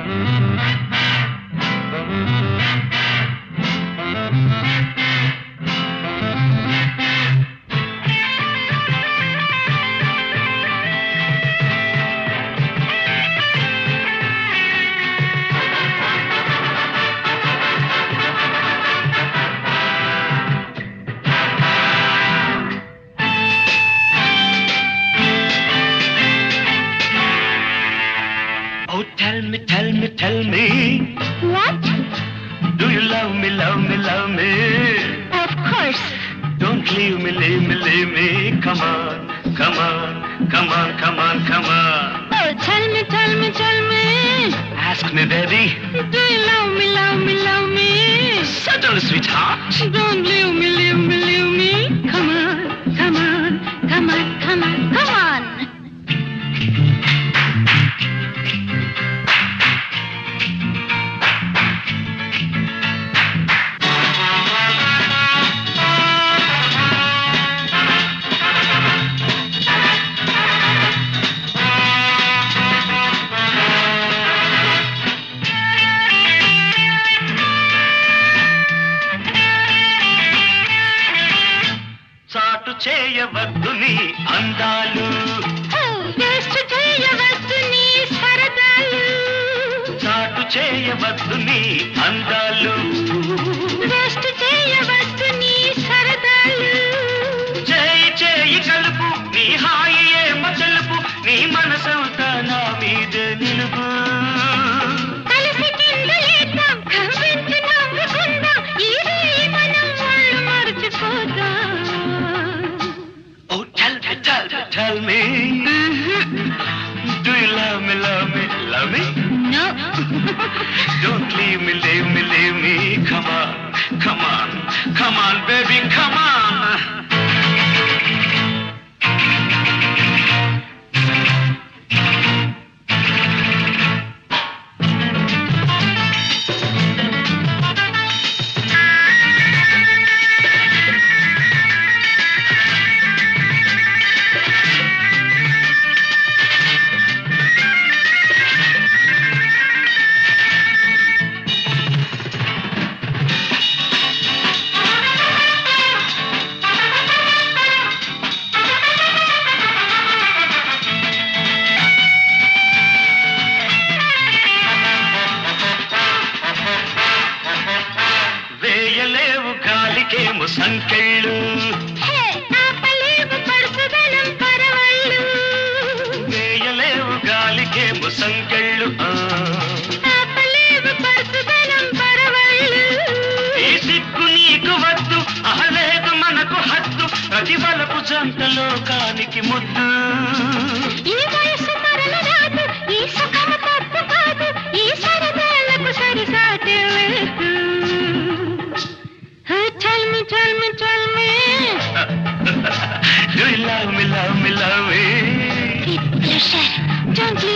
Oh, tell me, tell me, tell me. What? Do you love me, love me, love me? Of course. Don't leave me, leave me, leave me. Come on, come on, come on, come on, come on. Oh, tell me, tell me, tell me. Ask me, baby. Do you love me, love me, love me? Certainly, sweetheart. Don't leave me, leave me, leave me. Come on, come on, come on, come on, come on. చాటు చేయవద్దు నీ అందాలు, waste చేయవద్దు నీ సరదాలు, చాటు చేయవద్దు నీ అందాలు, వేస్ట్ చేయవద్దు నీ సరదాలు. చేయి చేయి కలుపు నీ హాయి ఏమ తెలుపు, నీ మనసంతా నా మీద నిలుపు. కలిసి కిందలేద్దాం, కవ్వించి నవ్వుకుందాం, ఇదే మనం ఒళ్ళు మర్చిపోదాం. Oh, tell me, tell me, tell me. Do you love me, love me, love me? No. Don't leave me, leave me, leave me. Come on, come on, come on, baby, come on. వేయలేవు గాలికేమో సంకెళ్ళు, హే, ఆపలేవు పడుచుదనం పరవళ్ళు, వేయలేవు గాలికేమో సంకెళ్ళు. ఆపలేవు పడుచుదనం పరవళ్ళు. ఈ సిగ్గు నీకు వద్దు, అహలేదు మనకు హద్దు, ప్రతి వలపు జంట లోకానికి ముద్దు. ఈ వయసు మరల రాదు, ఈ సుఖము తప్పు కాదు, ఈ సరదాలకు సరిసాటే లేదు. Tell me, tell me, tell me. Do you love me, love me, love me? Pleasure. Don't leave